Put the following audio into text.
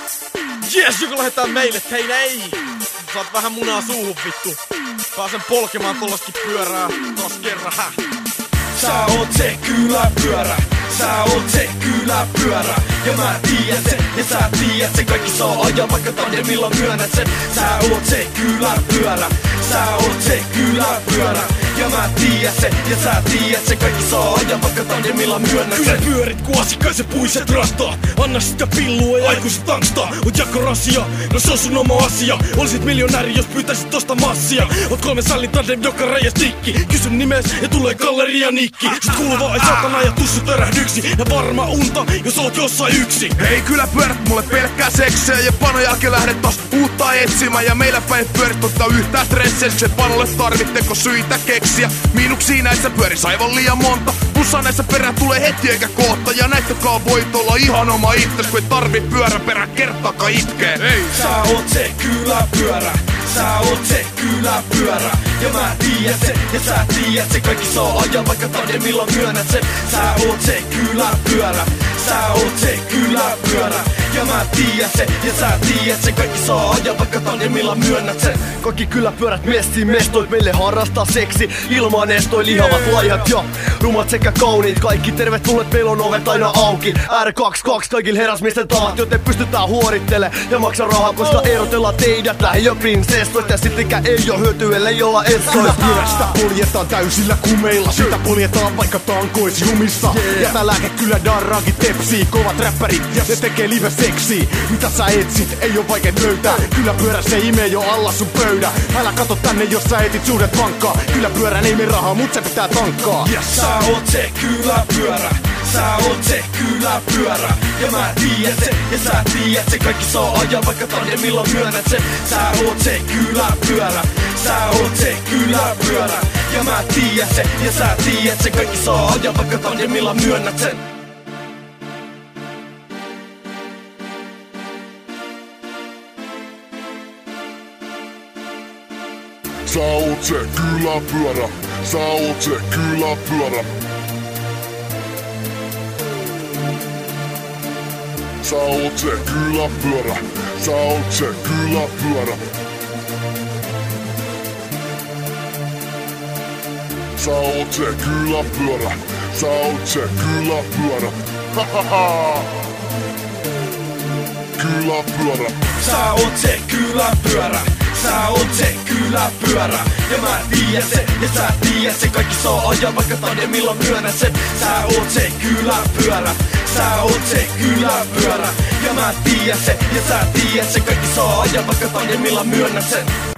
Jes, joku lähettää meille, et hei ei! Saat vähän munaa suuhun vittu. Pääsen polkemaan tollaskin pyörää taas kerran, häh? Sä oot se kyläpyörä, sä oot se kyläpyörä. Ja mä tiedän sen, ja sä tiedät sen. Kaikki saa ajaa vaikka tandemilla myönnät sen. Sä oot se kyläpyörä, sä oot se kyläpyörä. Ja mä tiedän sen, ja sä tiedät sen. Kaikki saa ajaa vaikka tandemilla myönnät sen. Kyllä pyörit ku asikaisen puiset rastaa. Anna sitä pillua ja aikuiset tankstaa. Oot jakorasia, no se on sun oma asia. Olisit miljonääri jos pyytäisit tosta massia. Oot 3 sallin tandem joka reijäs tikki. Kysy nimes ja tulee galleria nikki. Sit kuuluvaa ei satana ja tussu törähdyksi. Ja varma unta jos oot jossain yksi. Ei kyllä pyörät mulle pelkkää seksiä. Ja panon jälkeen lähdet taas uutta etsimään. Ja meillä päin pyörit ottaa yhtään stressiä. Se panolle tarvitteko syitä keksiä. Miinuksia näissä pyöris aivan liian monta. Plussa näissä perään tulee heti eikä kohta. Ja näistäkaan voit olla ihan oma itses. Kun ei tarvi pyörän perään kertaakaan itkee. Ei. Sä oot se kyläpyörä, sä oot se kyläpyörä. Ja mä tiedän sen, ja sä tiedät sen. Kaikki saa ajaa vaikka tandemilla myönnät sen. Sä oot se kyläpyörä, sä oot se kyläpyörä. Ja mä tiedän sen, ja sä tiedät sen. Kaikki saa ajaa vaikka tandemilla myönnät sen. Kaikki kyläpyörät messiin mestoit, meille harrastaa seksi. Ilman estoi lihavat laihat ja rumat sekä kauniit. Kaikki tervetulleet, meillä on ovet aina auki. R22 kaikille herrasmiesten tavat, joten pystytään huorittele ja maksaa rahaa, koska erotellaan teidät lähiöprinsessoista. Ja sittenkään ei oo hyötyä, ellei olla etsoista. Pyörästä poljetaan täysillä kumeilla, sitä poljetaan vaikka tankois jumissa. Ja tää lääke kyllä darraakin tepsii, kovat räppärit ja ne tekee live seksiä. Mitä sä etsit, ei oo vaikea löytää. Kyllä pyörä se imee jo alla sun pöydä. Älä kato tänne jos sä etit suhdet vankkaa. Kyllä pyörän ei mene rahaa, mut se pitää tankkaa. Sä oot se kyläpyörä, sä oot se kyläpyörä. Ja mä tiedän sen, ja sä tiedät sen. Kaikki saa ajaa vaikka tandemilla myönnät sen. Sä oot se kyläpyörä, sä oot se kyläpyörä. Ja mä tiedän sen, ja sä tiedät sen. Kaikki saa ajaa vaikka tandemilla myönnät sen. Sä oot se kyläpyörä, sä oot se kyläpyörä. Sä oot se kyläpyörä, sä oot se kyläpyörä. Sä oot se kyläpyörä, sä oot se kyläpyörä. Hahaha. Kyläpyörä. Sä oot se kyläpyörä, sä oot se kyläpyörä. Ja mä tiedän sen, ja sä tiedät sen. Kaikki saa ajaa vaikka tandemilla myönnät sen. Sä oot se kyläpyörä, sä oot se kyläpyörä. Ja mä tiedän sen, ja sä tiedät sen. Kaikki saa ajaa vaikka tandemilla myönnät sen.